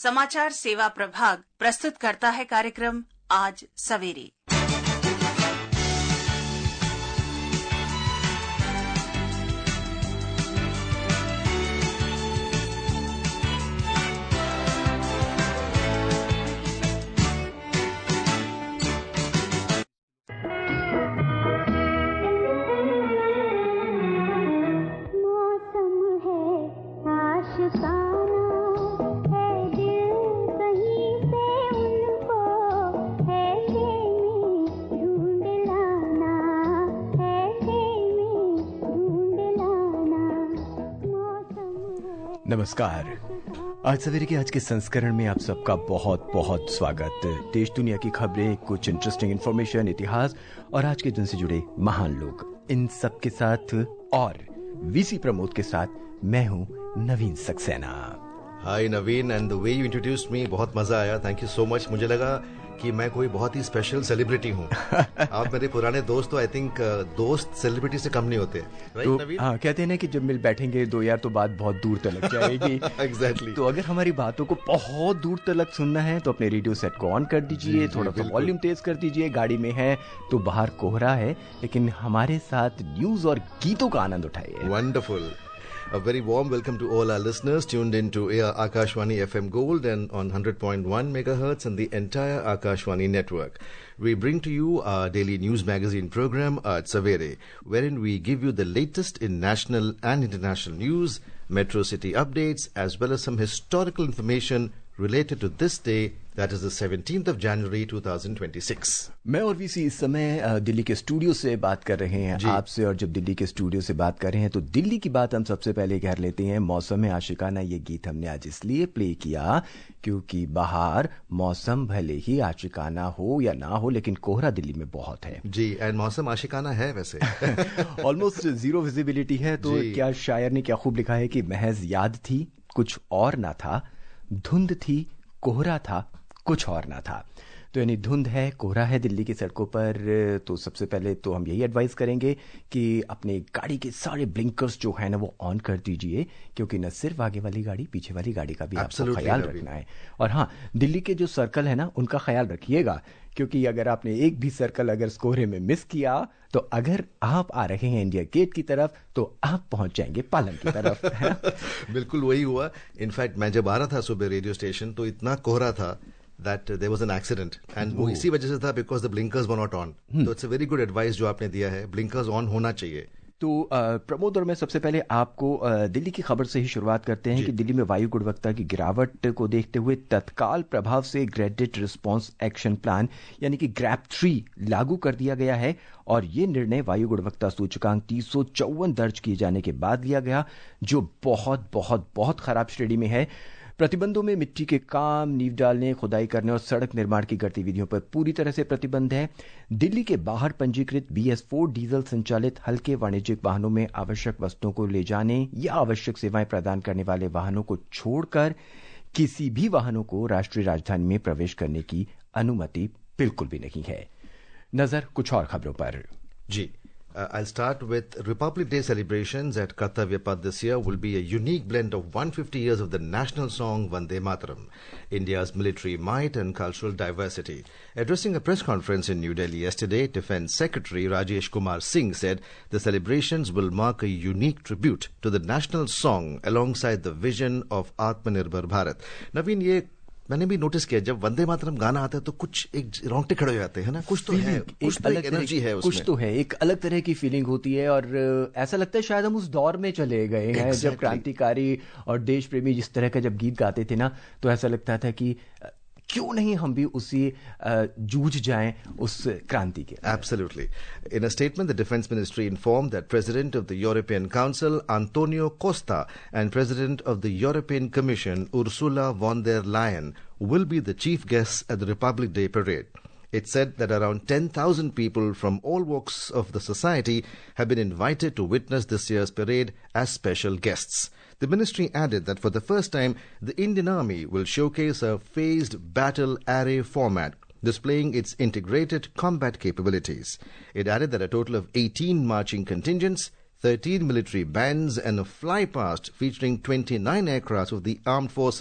समाचार सेवा प्रभाग प्रस्तुत करता है कार्यक्रम आज सवेरे। नमस्कार। आज सवेरे के आज के संस्करण में आप सबका बहुत बहुत स्वागत। देश दुनिया की खबरें, कुछ इंटरेस्टिंग इन्फॉर्मेशन, इतिहास और आज के दिन से जुड़े महान लोग, इन सब के साथ और वीसी प्रमोद के साथ मैं हूं Naveen Saxena. Hi Naveen, and the way you introduced me बहुत मजा आया। Thank you so much. मुझे लगा कि मैं कोई बहुत ही स्पेशल सेलिब्रिटी हूँ। आप मेरे पुराने दोस्त, तो आई थिंक दोस्त सेलिब्रिटी से कम नहीं होते, राइट नवीन? हाँ, कहते हैं ना कि जब मिल बैठेंगे दो यार तो बात बहुत दूर तक जाएगी। एग्जैक्टली। तो अगर हमारी बातों को बहुत दूर तक सुनना है तो अपने रेडियो सेट को ऑन कर दीजिए, थोड़ा सा वॉल्यूम तेज कर दीजिए। गाड़ी में है तो बाहर कोहरा है, लेकिन हमारे साथ न्यूज और गीतों का आनंद उठाइए। Wonderful. A very warm welcome to all our listeners tuned in to Akashvani FM Gold and on 100.1 megahertz and the entire Akashvani network. We bring to you our daily news magazine program, Aaj Savere, wherein we give you the latest in national and international news, metro city updates, as well as some historical information related to this day, that is the 17th of January 2026. मैं और VC इस समय दिल्ली के studio से बात कर रहे हैं आपसे, और जब दिल्ली के स्टूडियो से बात कर रहे हैं तो दिल्ली की बात हम सबसे पहले कर लेते हैं। मौसम आशिकाना, ये गीत हमने आज इसलिए प्ले किया क्योंकि बाहर मौसम भले ही आशिकाना हो या ना हो, लेकिन कोहरा दिल्ली में बहुत है जी। एंड मौसम आशिकाना है वैसे। ऑलमोस्ट जीरो विजिबिलिटी है। तो क्या शायर ने क्या खूब लिखा है कि महज याद थी, कुछ और ना था, धुंध थी, कोहरा था, कुछ और ना था। तो यानी धुंध है, कोहरा है दिल्ली की सड़कों पर। तो सबसे पहले तो हम यही एडवाइस करेंगे कि अपने गाड़ी के सारे ब्लिंकर्स जो है ना वो ऑन कर दीजिए, क्योंकि न सिर्फ आगे वाली गाड़ी, पीछे वाली गाड़ी का भी आपको ख्याल रखना है। और हाँ, दिल्ली के जो सर्कल है ना उनका ख्याल रखिएगा, क्योंकि अगर आपने एक भी सर्कल अगर कोहरे में मिस किया तो अगर आप आ रहे हैं इंडिया गेट की तरफ तो आप पहुंच जाएंगे पालन की तरफ। बिल्कुल वही हुआ। इनफैक्ट मैं जब आ रहा था सुबह रेडियो स्टेशन तो इतना कोहरा था that there was an accident, and वो इसी वजह से था because the blinkers were not on. तो it's a very good advice जो आपने दिया है, blinkers on होना चाहिए। तो प्रमोद और मैं सबसे पहले आपको दिल्ली की खबर से ही शुरुआत करते हैं कि दिल्ली में वायु गुणवत्ता की गिरावट को देखते हुए तत्काल प्रभाव से ग्रेडेड रिस्पांस एक्शन प्लान यानी कि ग्रैप 3 लागू कर दिया गया है। और ये निर्णय वायु गुणवत्ता सूचकांक 354 दर्ज किए जाने के बाद लिया गया, जो बहुत बहुत बहुत खराब श्रेणी में है। प्रतिबंधों में मिट्टी के काम, नींव डालने, खुदाई करने और सड़क निर्माण की गतिविधियों पर पूरी तरह से प्रतिबंध है। दिल्ली के बाहर पंजीकृत BS4 डीजल संचालित हल्के वाणिज्यिक वाहनों में आवश्यक वस्तुओं को ले जाने या आवश्यक सेवाएं प्रदान करने वाले वाहनों को छोड़कर किसी भी वाहनों को राष्ट्रीय राजधानी में प्रवेश करने की अनुमति बिल्कुल भी नहीं है। नजर कुछ और खबरों पर। जी, I'll start with Republic Day celebrations at Kartavya Path this year will be a unique blend of 150 years of the national song Vande Mataram, India's military might and cultural diversity. Addressing a press conference in New Delhi yesterday, Defence Secretary Rajesh Kumar Singh said the celebrations will mark a unique tribute to the national song alongside the vision of Atmanirbhar Bharat. Naveen, ये मैंने भी notice किया, जब वंदे मातरम गाना आता है तो कुछ एक रोंगटे खड़े हो जाते हैं ना, कुछ तो है, कुछ तो एक एनर्जी है उसमें, कुछ तो है, एक अलग तरह की फीलिंग होती है। और ऐसा लगता है शायद हम उस दौर में चले गए हैं जब क्रांतिकारी और देश प्रेमी जिस तरह का जब गीत गाते थे ना, तो ऐसा लगता था कि क्यों नहीं हम भी उसी जूझ जाएं उस क्रांति के। Absolutely. In a statement, the Defence Ministry informed that President of the European Council, Antonio Costa, and President of the European Commission, Ursula von der Leyen, will be the chief guests at the Republic Day parade. It said that around 10,000 people from all walks of the society have been invited to witness this year's parade as special guests. The ministry added that for the first time, the Indian Army will showcase a phased battle array format, displaying its integrated combat capabilities. It added that a total of 18 marching contingents, 13 military bands and a fly past featuring 29 aircraft of the armed forces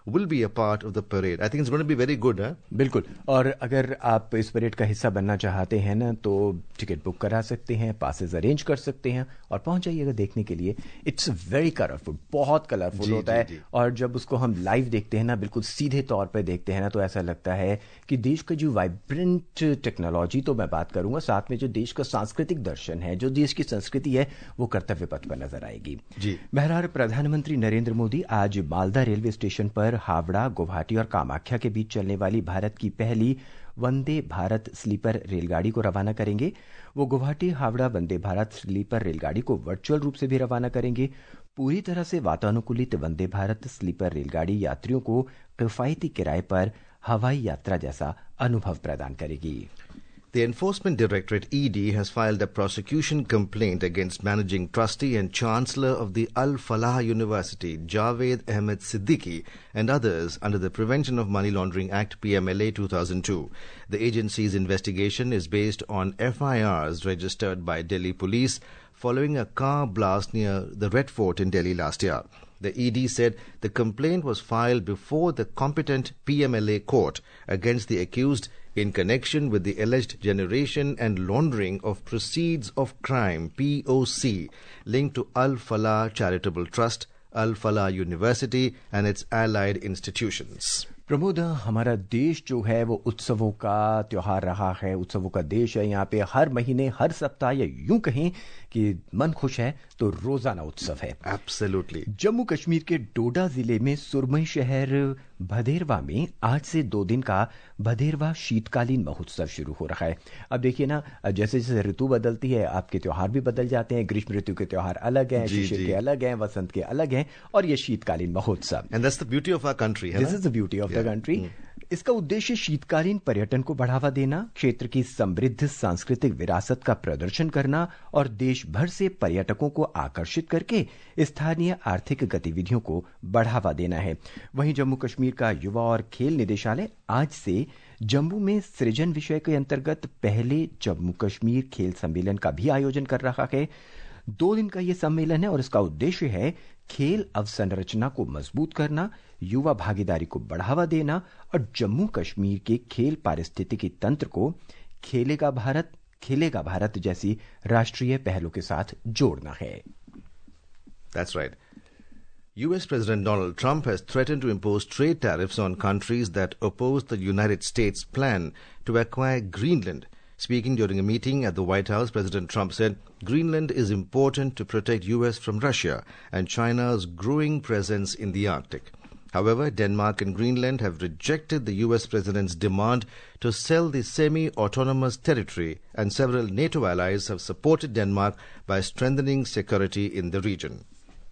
will be a part of the parade. I think it's going to be very good. बिल्कुल, और अगर आप इस parade का हिस्सा बनना चाहते हैं ना तो टिकट बुक करा सकते हैं, पासेस अरेंज कर सकते हैं और पहुंच जाइएगा देखने के लिए. इट्स वेरी कलरफुल, बहुत कलरफुल होता है. और जब उसको हम लाइव देखते हैं ना, बिल्कुल सीधे तौर पे देखते हैं ना, तो ऐसा लगता है कि देश का जो वाइब्रेंट टेक्नोलॉजी तो मैं बात करूंगा, साथ में जो देश का सांस्कृतिक दर्शन है, जो देश की संस्कृति है, वो कर्तव्य पथ पर नजर आएगी. जी. बहरहाल प्रधानमंत्री नरेंद्र मोदी आज मालदा रेलवे स्टेशन पर हावड़ा, गुवाहाटी और कामाख्या के बीच चलने वाली भारत की पहली वंदे भारत स्लीपर रेलगाड़ी को रवाना करेंगे. वो गुवाहाटी हावड़ा वंदे भारत स्लीपर रेलगाड़ी को वर्चुअल रूप से भी रवाना करेंगे. पूरी तरह से वातानुकूलित वंदे भारत स्लीपर रेलगाड़ी यात्रियों को किफायती किराए पर हवाई यात्रा जैसा अनुभव प्रदान करेगी. The Enforcement Directorate ED has filed a prosecution complaint against Managing Trustee and Chancellor of the Al Falah University, Javed Ahmed Siddiqui, and others under the Prevention of Money Laundering Act PMLA 2002. The agency's investigation is based on FIRs registered by Delhi Police following a car blast near the Red Fort in Delhi last year. The ED said the complaint was filed before the competent PMLA court against the accused in connection with the alleged generation and laundering of proceeds of crime (POC) linked to Al Falah Charitable Trust, Al Falah University and its allied institutions. Pramod, हमारा देश जो है वो उत्सवों का त्योहार रहा है, उत्सवों का देश है. यहाँ पे हर महीने, हर सप्ताह, या यूं कहें कि मन खुश है तो रोजाना उत्सव है. Absolutely. जम्मू कश्मीर के डोडा जिले में सुरमई शहर भदेरवा में आज से 2 दिन का भदेरवा शीतकालीन महोत्सव शुरू हो रहा है. अब देखिए ना, जैसे जैसे ऋतु बदलती है आपके त्योहार भी बदल जाते हैं. ग्रीष्म ऋतु के त्योहार अलग हैं, शिशिर के अलग हैं, वसंत के अलग हैं, और ये शीतकालीन महोत्सव. And that's the beauty of our country. This is the beauty of the country. इसका उद्देश्य शीतकालीन पर्यटन को बढ़ावा देना, क्षेत्र की समृद्ध सांस्कृतिक विरासत का प्रदर्शन करना और देश भर से पर्यटकों को आकर्षित करके स्थानीय आर्थिक गतिविधियों को बढ़ावा देना है. वहीं जम्मू कश्मीर का युवा और खेल निदेशालय आज से जम्मू में सृजन विषय के अंतर्गत पहले जम्मू कश्मीर खेल सम्मेलन का भी आयोजन कर रहा है. 2 दिन का यह सम्मेलन है और इसका उद्देश्य है खेल अवसंरचना को मजबूत करना, युवा भागीदारी को बढ़ावा देना और जम्मू कश्मीर के खेल पारिस्थितिकी तंत्र को खेलेगा भारत जैसी राष्ट्रीय पहलों के साथ जोड़ना है. That's right. US President Donald Trump has threatened to impose trade tariffs on countries that oppose the United States' plan to acquire Greenland. Speaking during a meeting at the White House, President Trump said Greenland is important to protect US from Russia and China's growing presence in the Arctic. However, Denmark and Greenland have rejected the US president's demand to sell the semi-autonomous territory, and several NATO allies have supported Denmark by strengthening security in the region.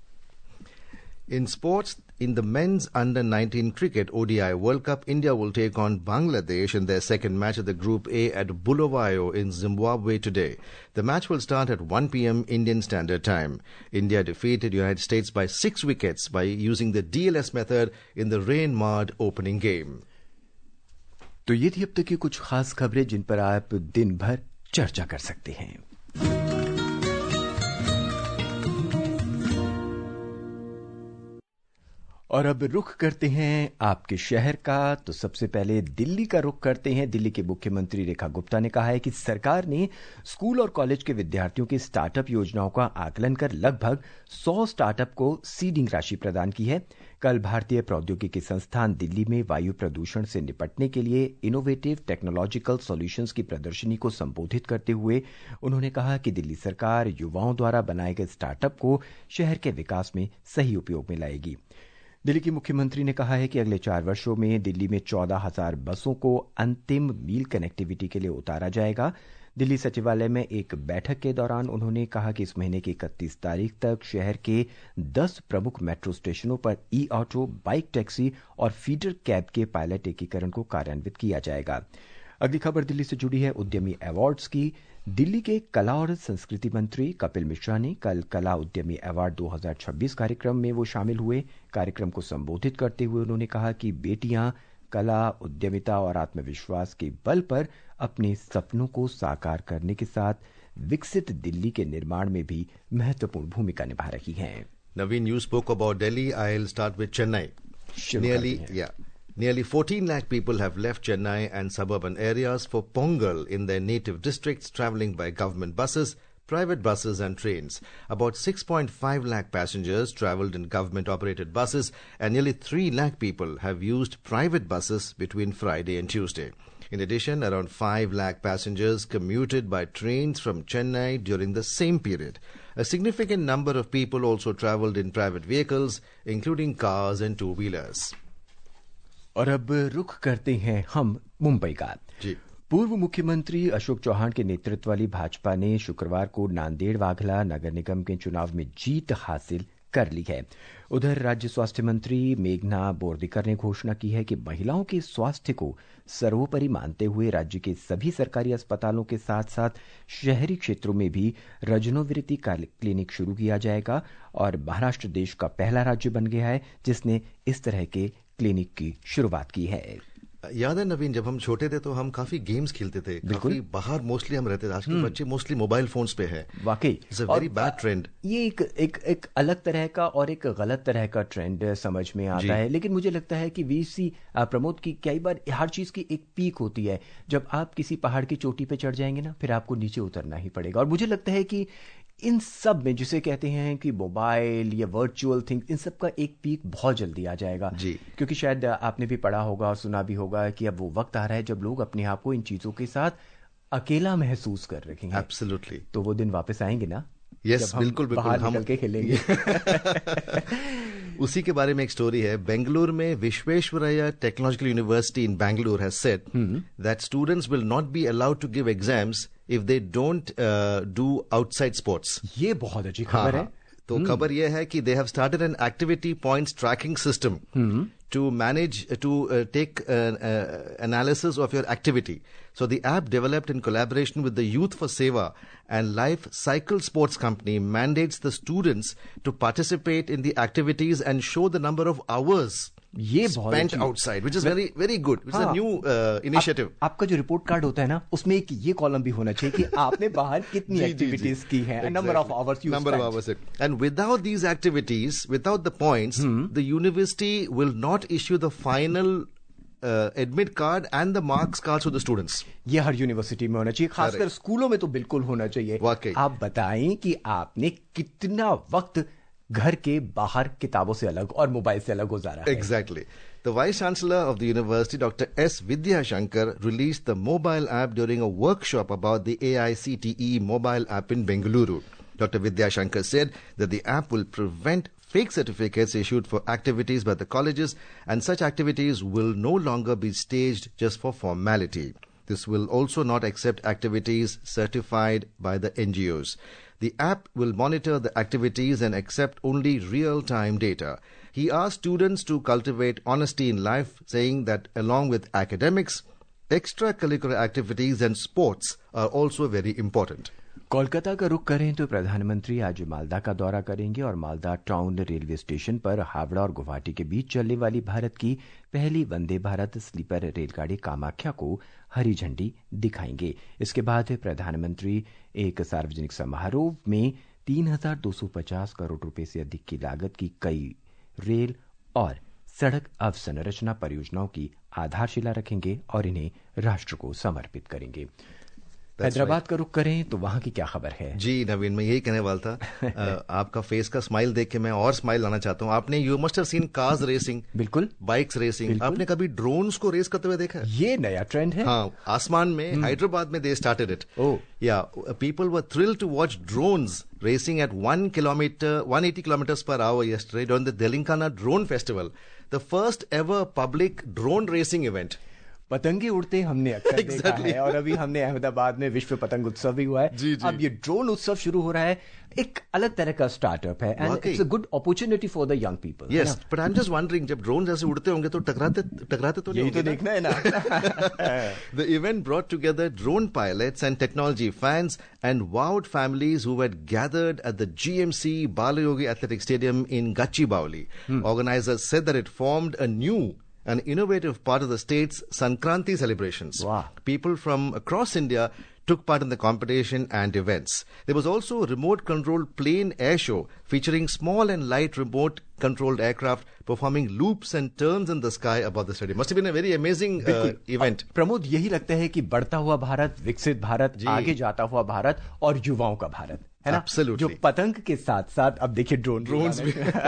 In sports, in the men's under-19 cricket ODI World Cup, India will take on Bangladesh in their second match of the Group A at Bulawayo in Zimbabwe today. The match will start at 1 p.m. Indian Standard Time. India defeated United States by 6 wickets by using the DLS method in the rain-marred opening game. तो ये थी अब तक की कुछ खास खबरें जिन पर आप दिन भर चर्चा कर सकते हैं. और अब रुख करते हैं आपके शहर का. तो सबसे पहले दिल्ली का रुख करते हैं. दिल्ली के मुख्यमंत्री रेखा गुप्ता ने कहा है कि सरकार ने स्कूल और कॉलेज के विद्यार्थियों की स्टार्टअप योजनाओं का आकलन कर लगभग 100 स्टार्टअप को सीडिंग राशि प्रदान की है. कल भारतीय प्रौद्योगिकी संस्थान दिल्ली में वायु प्रदूषण से निपटने के लिए इनोवेटिव टेक्नोलॉजिकल सॉल्यूशंस की प्रदर्शनी को संबोधित करते हुए उन्होंने कहा कि दिल्ली सरकार युवाओं द्वारा बनाए गए स्टार्टअप को शहर के विकास में सही उपयोग में लाएगी. दिल्ली की मुख्यमंत्री ने कहा है कि अगले 4 वर्षों में दिल्ली में 14,000 बसों को अंतिम मील कनेक्टिविटी के लिए उतारा जाएगा. दिल्ली सचिवालय में एक बैठक के दौरान उन्होंने कहा कि इस महीने की 31 तारीख तक शहर के 10 प्रमुख मेट्रो स्टेशनों पर ई ऑटो, बाइक टैक्सी और फीडर कैब के पायलट एकीकरण को कार्यान्वित किया जाएगा. अगली खबर दिल्ली से जुड़ी है उद्यमी अवार्ड्स की. दिल्ली के कला और संस्कृति मंत्री कपिल मिश्रा ने कल कला उद्यमी अवार्ड 2026 कार्यक्रम में वो शामिल हुए. कार्यक्रम को संबोधित करते हुए उन्होंने कहा कि बेटियां कला, उद्यमिता और आत्मविश्वास के बल पर अपने सपनों को साकार करने के साथ विकसित दिल्ली के निर्माण में भी महत्वपूर्ण भूमिका निभा रही हैं. Naveen, you spoke about Delhi. I'll start with Chennai. Nearly 14 lakh people have left Chennai and suburban areas for Pongal in their native districts, travelling by government buses, private buses and trains. About 6.5 lakh passengers travelled in government-operated buses, and nearly 3 lakh people have used private buses between Friday and Tuesday. In addition, around 5 lakh passengers commuted by trains from Chennai during the same period. A significant number of people also travelled in private vehicles, including cars and two-wheelers. और अब रुख करते हैं हम मुंबई का। जी। पूर्व मुख्यमंत्री अशोक चौहान के नेतृत्व वाली भाजपा ने शुक्रवार को नांदेड़ वाघला नगर निगम के चुनाव में जीत हासिल कर ली है। उधर राज्य स्वास्थ्य मंत्री मेघना बोर्दीकर ने घोषणा की है कि महिलाओं के स्वास्थ्य को सर्वोपरि मानते हुए राज्य के सभी सरकारी अस्पतालों के साथ साथ शहरी क्षेत्रों में भी रजनोवृत्ति क्लिनिक शुरू किया जाएगा और महाराष्ट्र देश का पहला राज्य बन गया है जिसने इस तरह के क्लिनिक की शुरुआत की है। याद है नवीन, जब हम छोटे थे तो हम काफी गेम्स खेलते थे, काफी बाहर मोस्टली हम रहते थे। आज के बच्चे मोस्टली मोबाइल फोन्स पे हैं। वाकई it's a very bad trend. ये एक अलग तरह का और एक गलत तरह का ट्रेंड समझ में आता है, लेकिन मुझे लगता है कि वीसी प्रमोद की कई बार हर चीज की एक पीक होती है। जब आप किसी पहाड़ की चोटी पे चढ़ जाएंगे ना, फिर आपको नीचे उतरना ही पड़ेगा। और मुझे लगता है कि इन सब में जिसे कहते हैं कि मोबाइल या वर्चुअल थिंग, इन सब का एक पीक बहुत जल्दी आ जाएगा जी। क्योंकि शायद आपने भी पढ़ा होगा और सुना भी होगा कि अब वो वक्त आ रहा है जब लोग अपने आप को इन चीजों के साथ अकेला महसूस कर रहे हैं। एब्सोल्युटली। तो वो दिन वापस आएंगे ना? यस, बिल्कुल बिल्कुल, हम निकल के खेलेंगे। उसी के बारे में एक स्टोरी है। बेंगलुरु में Visvesvaraya technological university in Bengaluru has said that students will not be allowed to give exams if they don't do outside sports. ये बहुत अच्छी खबर है। तो खबर ये है कि they have started an activity points tracking system to manage to take analysis of your activity. So the app, developed in collaboration with the Youth for Seva and Life Cycle Sports Company, mandates the students to participate in the activities and show the number of hours ये spent outside, which is very very good. It's a new initiative. आपका जो report card होता है ना, उसमें एक ये column भी होना चाहिए कि आपने बाहर कितनी एक्टिविटीज की हैं, number of hours you number of hours. And without these activities, without the points, the university will not issue the final admit card and the marks cards to the students. ये हर university में होना चाहिए, खासकर स्कूलों में तो बिल्कुल होना चाहिए। वाकई। आप बताएं कि आपने कितना वक्त घर के बाहर किताबों से अलग और मोबाइल से अलग गुजारा है। Exactly. The Vice Chancellor of the University, Dr. S. Vidya Shankar, released the mobile app during a workshop about the AICTE mobile app in Bengaluru. Dr. Vidya Shankar said that the app will prevent fake certificates issued for activities by the colleges, and such activities will no longer be staged just for formality. This will also not accept activities certified by the NGOs. The app will monitor the activities and accept only real-time data. He asked students to cultivate honesty in life, saying that along with academics, extracurricular activities and sports are also very important. Kolkata का रुख करें तो प्रधानमंत्री आज मालदा का दौरा करेंगे और मालदा टाउन रेलवे स्टेशन पर हावड़ा और गुवाहाटी के बीच चलने वाली भारत की पहली वंदे भारत स्लीपर रेलगाड़ी कामाख्या को हरी झंडी दिखाएंगे। इसके बाद प्रधानमंत्री एक सार्वजनिक समारोह में 3,250 करोड़ रुपए से अधिक की लागत की कई रेल और सड़क अवसंरचना परियोजनाओं की आधारशिला रखेंगे और इन्हें राष्ट्र को समर्पित करेंगे। हैदराबाद का रुख करें तो वहां की क्या खबर है? जी नवीन, मैं यही कहने वाला था। आपका फेस का स्माइल देख के मैं और स्माइल लाना चाहता हूँ। आपने you must have seen cars racing, बिल्कुल, बाइक्स रेसिंग। आपने कभी ड्रोन्स को रेस करते हुए देखा है? ये नया ट्रेंड है। हाँ, आसमान में हैदराबाद में they started it. Yeah people were thrilled to watch drones racing at 180 kilometers per hour yesterday during the Telangana Drone Festival, the first ever public drone racing event. पतंगे उड़ते हमने अक्सर देखा है और अभी हमने अहमदाबाद में विश्व पतंग उत्सव भी हुआ है। जी। अब ये ड्रोन उत्सव शुरू हो रहा है, एक अलग तरह का स्टार्टअप है and it's a good opportunity for the young people. Yes, but I am just wondering, जब ड्रोन ऐसे उड़ते होंगे तो टकराते तो नहीं होंगे? यही तो देखना है ना। The event brought together drone pilots and technology fans and wowed families who had gathered at the GMC Balayogi Athletic Stadium in Gachibowli. Organizers said that it formed an innovative part of the state's Sankranti celebrations. Wow. People from across India took part in the competition and events. There was also a remote-controlled plane air show featuring small and light remote-controlled aircraft performing loops and turns in the sky above the stadium. Must have been a very amazing event. Pramod, यही लगता है कि बढ़ता हुआ भारत, विकसित भारत, आगे जाता हुआ भारत और युवाओं का भारत, है ना? Absolutely. जो पतंग के साथ साथ अब देखिए ड्रोन्स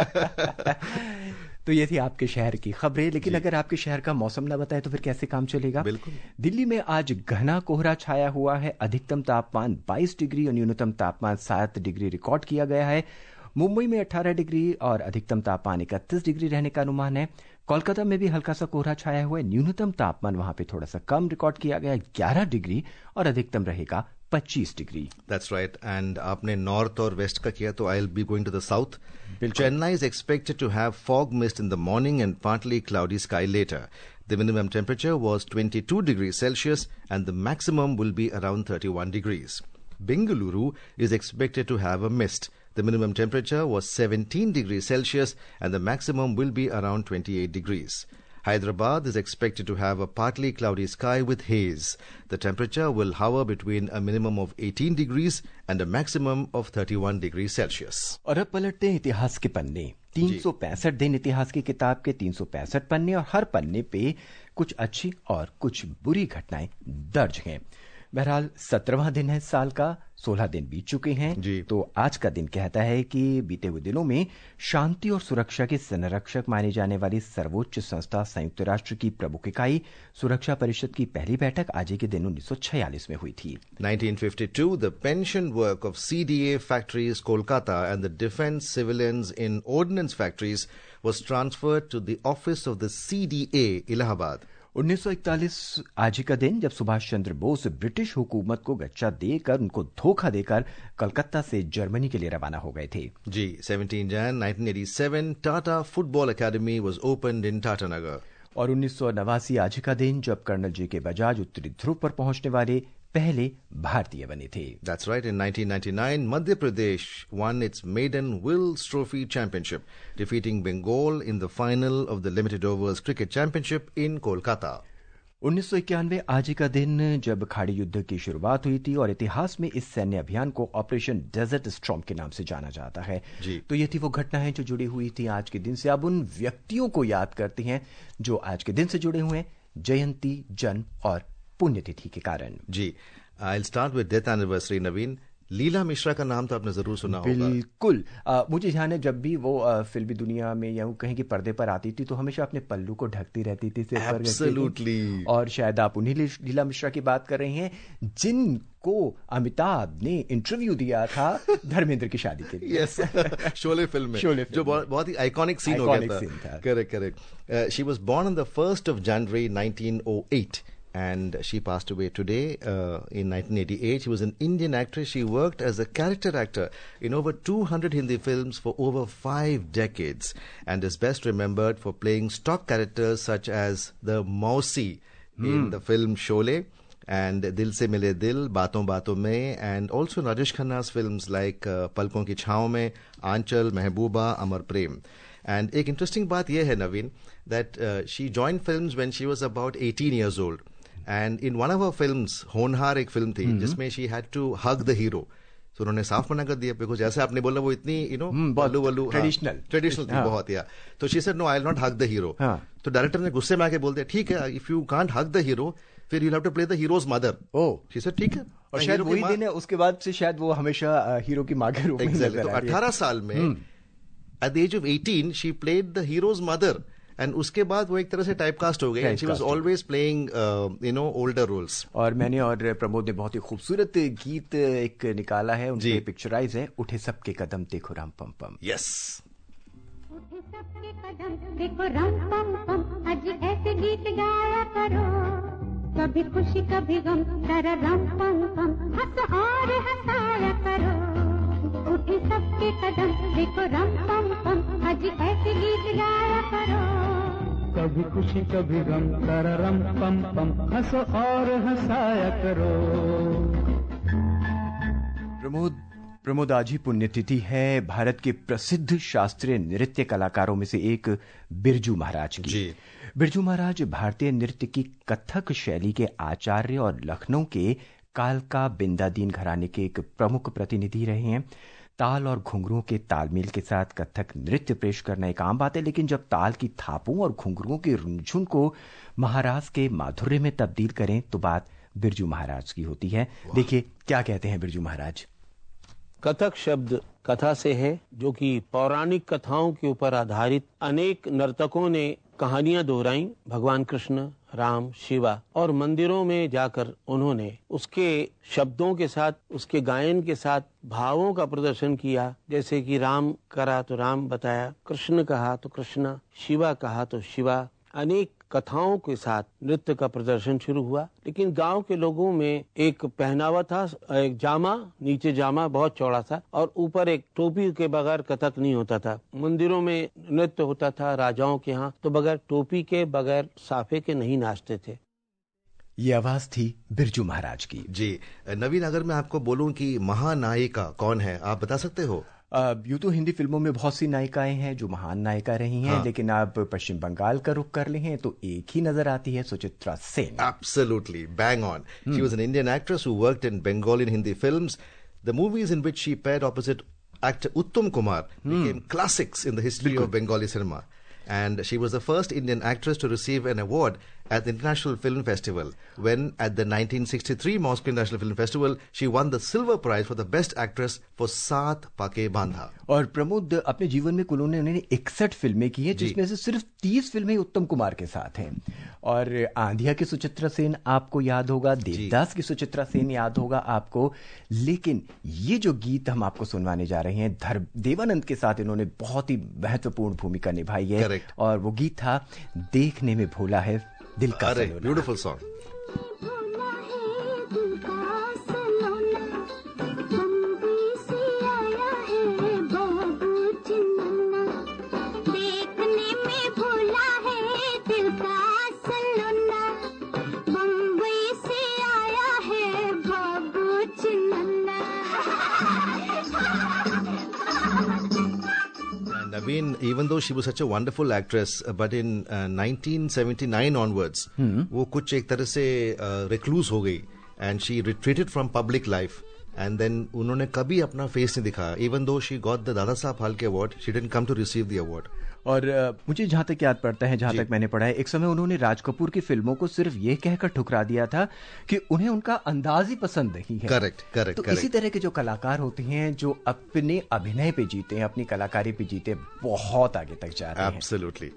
भी तो ये थी आपके शहर की खबरें। लेकिन अगर आपके शहर का मौसम ना बताए तो फिर कैसे काम चलेगा? बिल्कुल। दिल्ली में आज घना कोहरा छाया हुआ है। अधिकतम तापमान 22 डिग्री और न्यूनतम तापमान 7 डिग्री रिकॉर्ड किया गया है। मुंबई में 18 डिग्री और अधिकतम तापमान 31 डिग्री रहने का अनुमान है। कोलकाता में भी हल्का सा कोहरा छाया हुआ है। न्यूनतम तापमान वहां पे थोड़ा सा कम रिकॉर्ड किया गया है, 11 डिग्री, और अधिकतम रहेगा 25 डिग्री। That's right. And आपने नॉर्थ और वेस्ट का किया तो I'll be going to the south. Chennai is expected to have fog mist in the morning and partly cloudy sky later. The minimum temperature was 22 degrees Celsius and the maximum will be around 31 degrees. Bengaluru is expected to have a mist. The minimum temperature was 17 degrees Celsius and the maximum will be around 28 degrees. Hyderabad is expected to have a partly cloudy sky with haze. The temperature will hover between a minimum of 18 degrees and a maximum of 31 degrees Celsius. और अब पलटते हैं इतिहास के पन्ने। 365 दिन इतिहास की किताब के 365 पन्ने, और हर पन्ने पे कुछ अच्छी और कुछ बुरी घटनाएं दर्ज हैं। बहरहाल 17वां दिन है साल का, 16 दिन बीत चुके हैं जी। तो आज का दिन कहता है कि बीते हुए दिनों में शांति और सुरक्षा के संरक्षक मानी जाने वाली सर्वोच्च संस्था संयुक्त राष्ट्र की प्रमुख इकाई सुरक्षा परिषद की पहली बैठक आज ही के दिन 1946 में हुई थी। 1952, the pension work of CDA factories Kolkata and the defense civilians in ordnance factories was transferred to the office of the CDA Allahabad. 1941 आज ही का दिन जब सुभाष चंद्र बोस ब्रिटिश हुकूमत को गच्चा देकर, उनको धोखा देकर कलकत्ता से जर्मनी के लिए रवाना हो गए थे। जी, 17 Jan 1987, Tata Football Academy was opened in Tatanagar. और 1989 आज ही का दिन जब कर्नल जी के बजाज उत्तरी ध्रुव पर पहुंचने वाले पहले भारतीय बने थे। That's right. In 1999, Madhya Pradesh won its maiden Wills Trophy Championship, defeating Bengal in the final of the limited overs cricket championship in Kolkata. 1991 आज ही का दिन जब खाड़ी युद्ध की शुरुआत हुई थी और इतिहास में इस सैन्य अभियान को ऑपरेशन डेजर्ट स्टॉर्म के नाम से जाना जाता है। जी। तो ये थी वो घटनाएं जो जुड़ी हुई थी आज के दिन से। अब उन व्यक्तियों को याद करते हैं जो आज के दिन से जुड़े हुए हैं, जयंती, जन्म और पुण्यतिथि के कारण। जी, I'll start with death anniversary, Naveen. लीला मिश्रा का नाम तो आपने जरूर सुना होगा। बिल्कुल। मुझे ध्यान है जब भी वो फिल्मी दुनिया में या कहीं के पर्दे पर आती थी तो हमेशा अपने पल्लू को ढकती रहती थी, सिर पर Absolutely. और शायद आप उन्हीं लीला मिश्रा की बात कर रहे हैं जिनको अमिताभ ने इंटरव्यू दिया था धर्मेंद्र की शादी के लिए। Yes, शोले फिल्म में, जो बहुत ही आइकॉनिक सीन हो गया था। Correct. She was born on the 1st of January 1908. And she passed away today in 1988. She was an Indian actress. She worked as a character actor in over 200 Hindi films for over 5 decades and is best remembered for playing stock characters such as the Mausi in the film Sholay and Dil Se Mile Dil, Baaton Baaton Mein, and also in Rajesh Khanna's films like Palkon Ki Chhaon Mein, Aanchal, Mehbooba, Amar Prem. And एक interesting बात ये है नवीन that she joined films when she was about 18 years old. And in one of her films, होनहार एक film थी जिसमें she had to hug the hero. So उन्होंने साफ मना कर दिया बिकॉज जैसे आपने बोला वो इतनी बल्लू ट्रेडिशनल थी बहुत। या तो she said no, I'll not hug the hero. तो डायरेक्टर ने गुस्से में आके बोल दिया ठीक है, if you can't hug the hero फिर you'll have to play the hero's mother. She said ठीक है। और शायद वही दिन है उसके बाद से शायद वो हमेशा हीरो की माँ के रूप में नजर आ रही है। 18 साल में at the age of 18 she played the hero's mother. And उसके बाद वो एक तरह से टाइपकास्ट हो गई and she was always playing older roles. और मैंने और प्रमोद ने बहुत ही खूबसूरत गीत एक निकाला है, उनके पिक्चराइज है, उठे सबके कदम देखो राम पम पम। यस, उठे सबके कदम देखो राम पम पम, आज ऐसे गीत गाया करो, कभी खुशी कभी गम तेरा राम पम पम, हंस और हंसाया करो। उठे सबके कदम देखो राम पम पम, आज ऐसे गीत गाया करो, कभी खुशी कभी गम तेरा राम पम पम, हंसो और हंसाया करो। प्रमोद आज ही पुण्यतिथि है भारत के प्रसिद्ध शास्त्रीय नृत्य कलाकारों में से एक बिरजू महाराज की। बिरजू महाराज भारतीय नृत्य की कथक शैली के आचार्य और लखनऊ के कालका बिंदादीन घराने के एक प्रमुख प्रतिनिधि रहे हैं। ताल और घुंघरुओं के तालमेल के साथ कथक नृत्य पेश करना एक आम बात है, लेकिन जब ताल की थापों और घुंघरुओं की रुनझुन को महाराज के माधुर्य में तब्दील करें तो बात बिरजू महाराज की होती है। देखिए क्या कहते हैं बिरजू महाराज। कथक शब्द कथा से है, जो कि पौराणिक कथाओं के ऊपर आधारित अनेक नर्तकों ने कहानियां दोहराई। भगवान कृष्ण, राम, शिवा, और मंदिरों में जाकर उन्होंने उसके शब्दों के साथ, उसके गायन के साथ भावों का प्रदर्शन किया। जैसे कि राम करा तो राम बताया, कृष्ण कहा तो कृष्ण, शिवा कहा तो शिवा। अनेक कथाओं के साथ नृत्य का प्रदर्शन शुरू हुआ। लेकिन गांव के लोगों में एक पहनावा था, एक जामा, नीचे जामा बहुत चौड़ा था और ऊपर एक टोपी के बगैर कथक नहीं होता था। मंदिरों में नृत्य होता था राजाओं के यहाँ, तो बगैर टोपी के, बगैर साफे के नहीं नाचते थे। ये आवाज थी बिरजू महाराज की। जी नवीन, अगर मैं आपको बोलूं कि महानायिका कौन है, आप बता सकते हो? यूं तो हिंदी फिल्मों में बहुत सी नायिकाएं हैं जो महान नायिका रही हैं, हाँ। लेकिन आप पश्चिम बंगाल का रुख कर लें तो एक ही नजर आती है, Suchitra Sen. Absolutely, bang on. She was an Indian actress who worked in Bengali and Hindi films. The movies in which she paired opposite actor Uttam Kumar became classics in the history of Bengali cinema. And she was the first Indian actress to receive an award at the International Film Festival, when at the 1963 Moscow International Film Festival she won the silver prize for the best actress for सात पाके बांधा। और प्रमोद अपने जीवन में कुल उन्होंने 61 फिल्में की है, जिसमें से सिर्फ 30 फिल्में उत्तम कुमार के साथ हैं। और आंधिया की सुचित्रा सेन आपको याद होगा, देवदास की सुचित्रा सेन याद होगा आपको, लेकिन ये जो गीत हम आपको सुनवाने जा रहे हैं, देवानंद के साथ इन्होंने बहुत ही महत्वपूर्ण भूमिका निभाई है। Correct. और वो गीत था देखने में भोला है दिल का सलोना। Beautiful song. Naveen, even though she was such a wonderful actress, but in 1979 onwards, वो कुछ एक तरह से recluse हो गई, and she retreated from public life, and then उन्होंने कभी अपना face नहीं दिखाया. Even though she got the Dada Saheb Phalke award, she didn't come to receive the award. और मुझे जहां तक याद पड़ता है, जहां तक मैंने पढ़ा है, एक समय उन्होंने राज कपूर की फिल्मों को सिर्फ ये कहकर ठुकरा दिया था कि उन्हें उनका अंदाज ही पसंद नहीं है। करेक्ट। तो इसी तरह के जो कलाकार होते हैं जो अपने अभिनय पे जीते हैं, अपनी कलाकारी पे जीते, बहुत आगे तक जा रहे हैं। एब्सोल्युटली।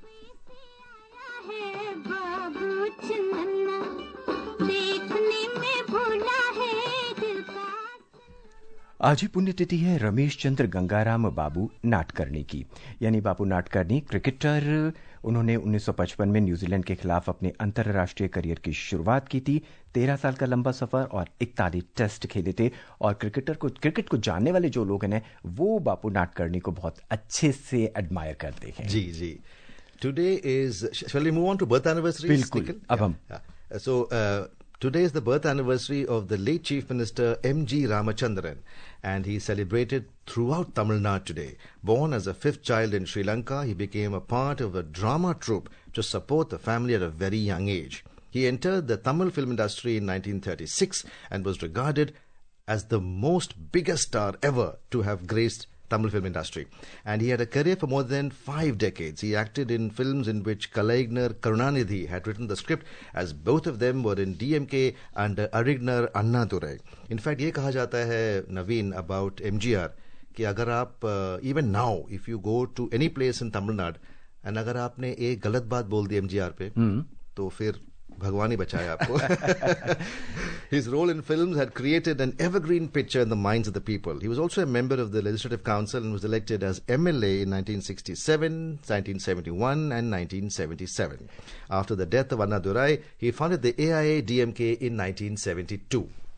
आज ही पुण्यतिथि है रमेश चंद्र गंगाराम बाबू नाटकर्णी की, यानी बाबू नाटकर्णी क्रिकेटर। उन्होंने 1955 में न्यूजीलैंड के खिलाफ अपने अंतर्राष्ट्रीय करियर की शुरुआत की थी। 13 साल का लंबा सफर और 41 टेस्ट खेले थे। और क्रिकेट को जानने वाले जो लोग हैं वो बाबू नाटकर्णी को बहुत अच्छे से एडमायर करते हैं। जी। Today is, shall we move on to birth anniversary? बिल्कुल, अब हम Today is the birth anniversary of the late Chief Minister M.G. Ramachandran, and he celebrated throughout Tamil Nadu today. Born as a fifth child in Sri Lanka, he became a part of a drama troupe to support the family at a very young age. He entered the Tamil film industry in 1936 and was regarded as the most biggest star ever to have graced Tamil film industry. And he had a career for more than 5 decades. He acted in films in which Kalaignar Karunanidhi had written the script, as both of them were in DMK under Arignar Annadurai. In fact, ये कहा जाता है नवीन about MGR कि अगर आप even now if you go to any place in Tamil Nadu and अगर आपने एक गलत बात बोल दी MGR पे तो फिर भगवान ही बचाए आपको। His role in films had created an evergreen picture in the minds of the people. He was also a member of the Legislative Council and was elected as MLA in 1967, 1971 and 1977. After the death of Annadurai, he founded the AIA-DMK in 1972.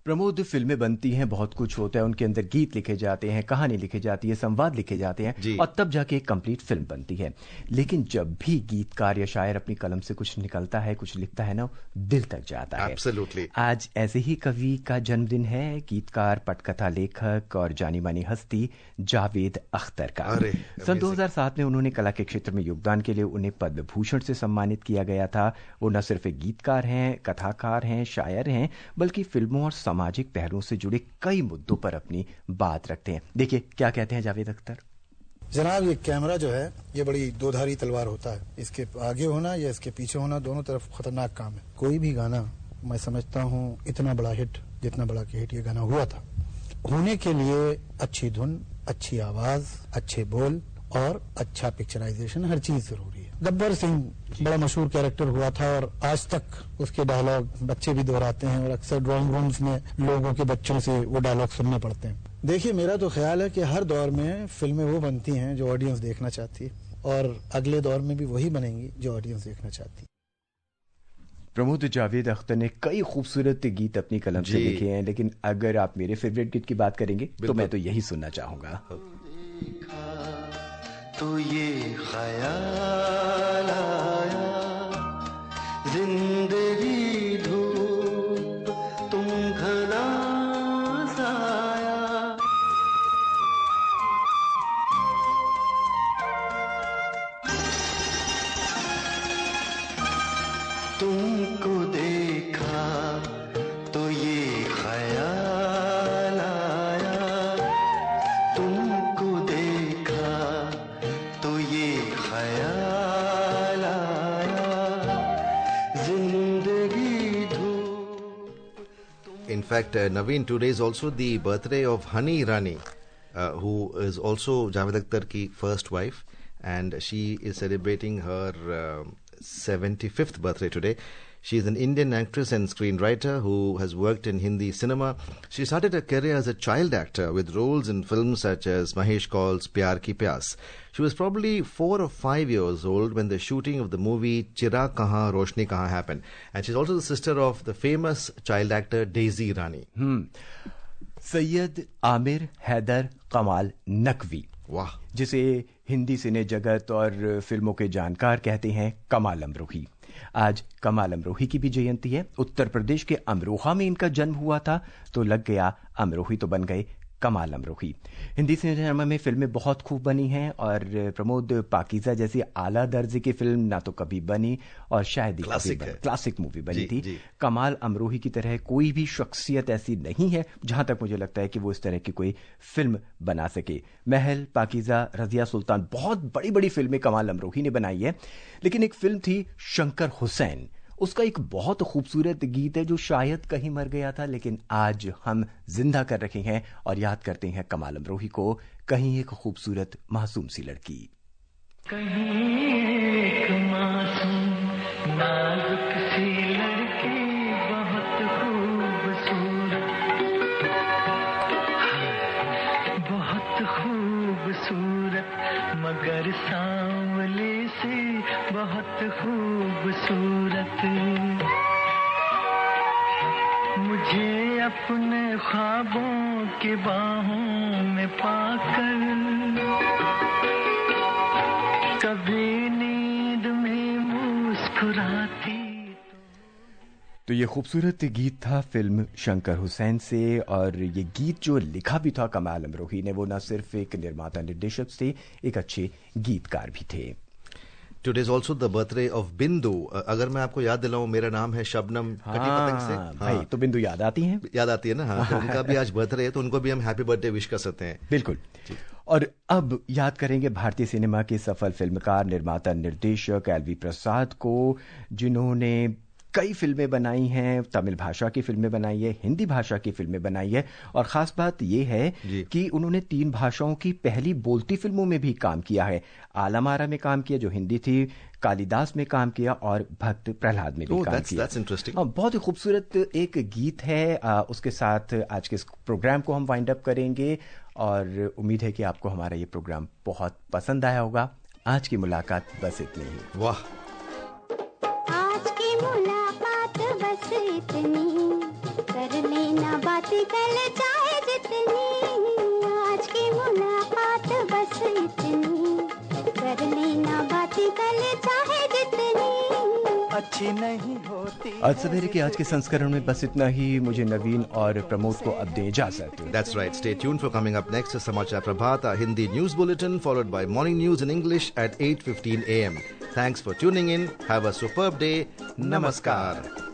Pramod, फिल्में बनती हैं, बहुत कुछ होता है, उनके अंदर गीत लिखे जाते हैं, कहानी लिखी जाती है, संवाद लिखे जाते हैं और तब जाके एक कंप्लीट फिल्म बनती है। लेकिन जब भी गीतकार या शायर अपनी कलम से कुछ निकलता है, कुछ लिखता है ना, दिल तक जाता है। Absolutely. आज ऐसे ही कवि का जन्मदिन है, गीतकार, पटकथा लेखक और जानी मानी हस्ती जावेद अख्तर का। सन 2007 में उन्होंने कला के क्षेत्र में योगदान के लिए उन्हें पद्म भूषण से सम्मानित किया गया था। वो न सिर्फ एक गीतकार हैं, कथाकार हैं, शायर हैं, बल्कि फिल्मों और सामाजिक पहलुओं से जुड़े कई मुद्दों पर अपनी बात रखते हैं। देखिए क्या कहते हैं जावेद अख्तर। जनाब, ये कैमरा जो है ये बड़ी दोधारी तलवार होता है। इसके आगे होना या इसके पीछे होना, दोनों तरफ खतरनाक काम है। कोई भी गाना मैं समझता हूँ इतना बड़ा हिट, जितना बड़ा कि हिट ये गाना हुआ था, होने के लिए अच्छी धुन, अच्छी आवाज, अच्छे बोल और अच्छा पिक्चराइजेशन, हर चीज जरूरी है। गब्बर सिंह बड़ा मशहूर कैरेक्टर हुआ था और आज तक उसके डायलॉग बच्चे भी दोहराते हैं और अक्सर ड्राइंग रूम्स में लोगों के बच्चों से वो डायलॉग सुनने पड़ते हैं। देखिए, मेरा तो ख्याल है कि हर दौर में फिल्में वो बनती हैं जो ऑडियंस देखना चाहती है और अगले दौर में भी वही बनेंगी जो ऑडियंस देखना चाहती है। प्रमोद, जावेद अख्तर ने कई खूबसूरत गीत अपनी कलम से लिखे हैं, लेकिन अगर आप मेरे फेवरेट गीत की बात करेंगे तो मैं तो यही सुनना चाहूंगा। तो ये ख्याल आया, जिंदगी धूप तुम घना साया, तुमको देखा तो ये ख्याल आया, तुमको देखा तो ये ख्याल आया, जिंदगी धूप। In fact, Naveen, today is also the birthday of Hani Irani, who is also Javed Akhtar ki first wife, and she is celebrating her 75th birthday today. She is an Indian actress and screenwriter who has worked in Hindi cinema. She started her career as a child actor with roles in films such as Mahesh Kaul's Pyar Ki Pyas. She was probably 4 or 5 years old when the shooting of the movie Chirag Kahan Roshni Kahan happened. And she's also the sister of the famous child actor Daisy Irani. Syed Aamir Haider कमाल नकवी, वाह, जिसे हिंदी सिने जगत और फिल्मों के जानकार कहते हैं कमाल अमरोही। आज कमाल अमरोही की भी जयंती है। उत्तर प्रदेश के अमरोहा में इनका जन्म हुआ था, तो लग गया अमरोही तो बन गए कमाल अमरोही। हिंदी सिनेमा में फिल्में बहुत खूब बनी हैं और प्रमोद, पाकीज़ा जैसी आला दर्जे की फिल्म ना तो कभी बनी और शायद ही क्लासिक मूवी बनी थी। कमाल अमरोही की तरह कोई भी शख्सियत ऐसी नहीं है जहां तक मुझे लगता है कि वो इस तरह की कोई फिल्म बना सके। महल, पाकीज़ा, रज़िया सुल्तान, बहुत बड़ी बड़ी फिल्में कमाल अमरोही ने बनाई है। लेकिन एक फिल्म थी शंकर हुसैन, उसका एक बहुत खूबसूरत गीत है जो शायद कहीं मर गया था, लेकिन आज हम जिंदा कर रखे हैं और याद करते हैं कमाल अमरोही को। कहीं एक खूबसूरत मासूम सी लड़की, कहीं एक मासूम नाजुक सी लड़की, बहुत खूबसूरत, बहुत खूबसूरत, मगर सांवले से बहुत खूबसूरत। मुझे अपने ख्वाबों के बाहों में पाकर कभी नींद में मुस्कुराती। तो ये खूबसूरत गीत था फिल्म शंकर हुसैन से, और ये गीत जो लिखा भी था कमाल अमरोही ने, वो ना सिर्फ एक निर्माता निर्देशक थे, एक अच्छे गीतकार भी थे। Today is also the birthday of Bindu. अगर मैं आपको याद दिलाऊं, मेरा नाम है शबनम कटी पतंग से। भाई, तो बिंदु याद आती हैं? याद आती है ना, हाँ। तो उनका भी आज बर्थडे है, तो उनको भी हम हैप्पी बर्थडे विश कर सकते हैं। बिल्कुल। और अब याद करेंगे भारतीय सिनेमा के सफल फिल्मकार, निर्माता, निर्देशक एलवी प्रसाद को, जिन्होंने कई फिल्में बनाई हैं। तमिल भाषा की फिल्में बनाई है, हिंदी भाषा की फिल्में बनाई है, और खास बात यह है कि उन्होंने 3 भाषाओं की पहली बोलती फिल्मों में भी काम किया है। आलमारा में काम किया जो हिंदी थी, कालिदास में काम किया और भक्त प्रहलाद में भी काम किया। That's interesting. बहुत ही खूबसूरत एक गीत है। उसके साथ आज के इस प्रोग्राम को हम वाइंड अप करेंगे और उम्मीद है कि आपको हमारा ये प्रोग्राम बहुत पसंद आया होगा। आज की मुलाकात बस इतनी ही। वाह, आज की मुलाकात बस इतनी, कर लेना बात। बातें कल चाहे जितनी, आज की मुलाकात बस इतनी, कर लेना बातें कल चाहे जितनी, अच्छी नहीं होती। आज सवेरे के आज के संस्करण में बस इतना ही। मुझे नवीन और प्रमोद को अब दे इजाजत। That's right. Stay tuned for coming up next is Samachar Prabhat, our Hindi news bulletin, followed by morning news in English at 8:15 a.m. Thanks for tuning in. Have a superb day. Namaskar.